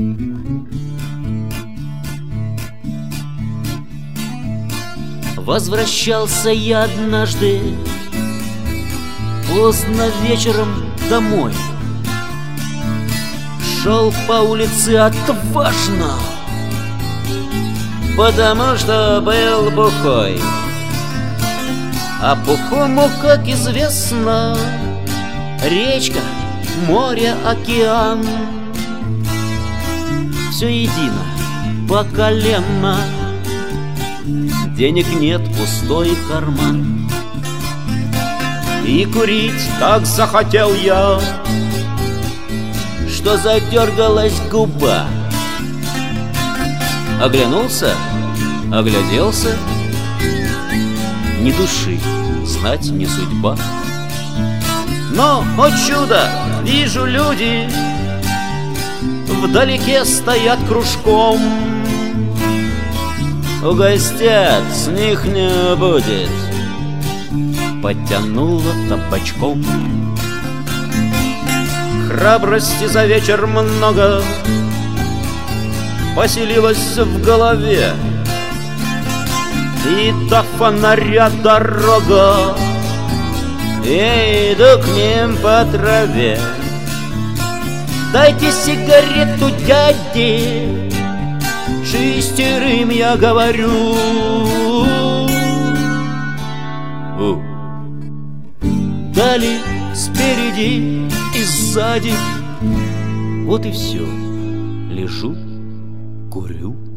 Возвращался я однажды поздно вечером домой. Шел по улице отважно, потому что был бухой. А бухому, как известно, речка, море, океан все едино, по колено. Денег нет, пустой карман. И курить так захотел я, что задергалась губа. Оглянулся, огляделся, ни души, знать не судьба. Но, о чудо, вижу, люди вдалеке стоят кружком. Угостят, с них не будет. Потянуло табачком. Храбрости за вечер много поселилось в голове. И до фонаря дорога, я иду к ним по траве. Дайте сигарету, дяде, шестерым я говорю. Дали спереди и сзади. Вот и все. Лежу, курю.